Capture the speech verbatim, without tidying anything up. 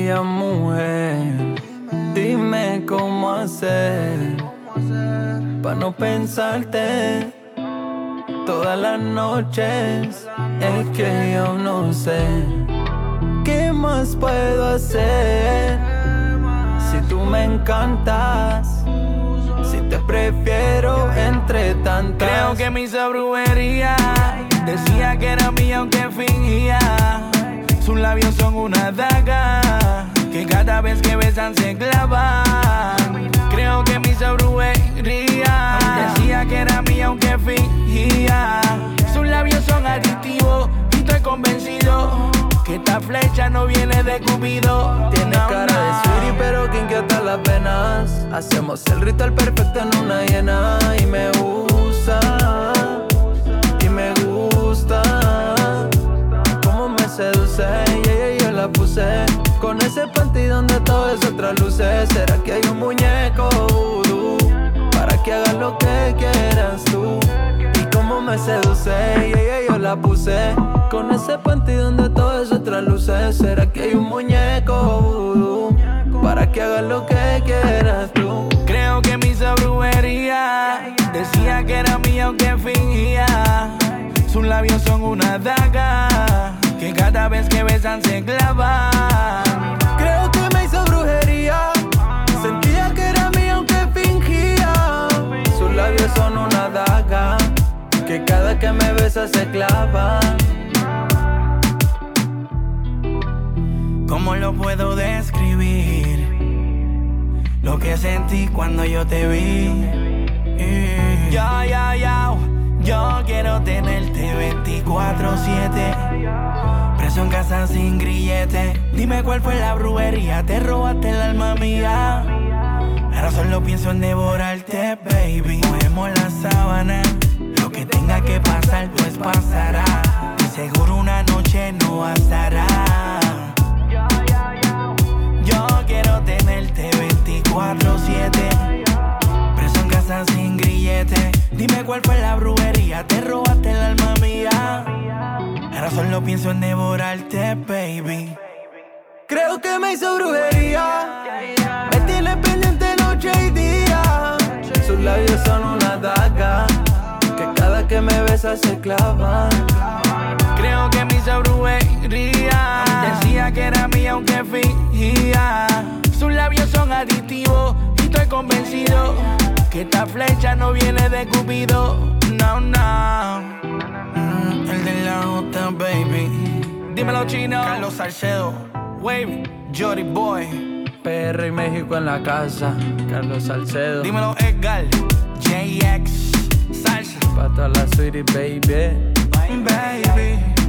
aquella mujer. Dime cómo hacer pa' no pensarte todas las noches. Es que yo no sé qué más puedo hacer. Si tú me encantas, si te prefiero entre tantas. Creo que me hizo brujería. Decía que era mía aunque fingía. Sus labios son una daga que cada vez que besan se clavan. Creo que me hizo brujería. Decía que era mía aunque fingía. Sus labios son adictivos y estoy convencido que esta flecha no viene de Cupido. Tiene cara de sweetie pero que inquieta las venas. Hacemos el ritual perfecto en una hiena. Y me gusta, y me gusta cómo me seduce. Y ella yo la puse con ese panty donde todo es otras luces. ¿Será que hay un muñeco vudú para que hagas lo que quieras tú? Y cómo me seduce. Y ella yo la puse con ese panty donde todo es otras luces. ¿Será que hay un muñeco vudú para que hagas lo que quieras tú? Creo que me hizo brujería. Decía que era mía aunque fingía. Sus labios son una daga que cada vez que besan se clavan. Creo que me hizo brujería. Sentía que era mía aunque fingía. Sus labios son una daga que cada que me besa se clavan. ¿Cómo lo puedo describir? Lo que sentí cuando yo te vi. Yo, yo, yo, yo quiero tenerte veinticuatro siete. Preso en casa sin grillete. Dime cuál fue la brujería. Te robaste el alma mía. Ahora solo pienso en devorarte, baby. Movemos la sábana. Lo que tenga que pasar, pues pasará. Seguro una noche no bastará. Yo quiero tenerte veinticuatro siete. Preso en casa sin grillete. Dime cuál fue la brujería. Te robaste el alma mía. Ahora solo pienso en devorarte, baby. Creo que me hizo brujería. Me tiene pendiente noche y día. Sus labios son una daga que cada que me besa se clavan. Creo que me hizo brujería. Decía que era mía aunque fingía. Sus labios son adictivos y estoy convencido que esta flecha no viene de Cupido. No, no. Mm, el de la J, baby. Dímelo, chino. Carlos Salcedo, Wavy, Jory Boy. P R y México en la casa. Carlos Salcedo. Dímelo, Edgar, J X, Salsa. Pa' toda la sweetie, baby. Baby.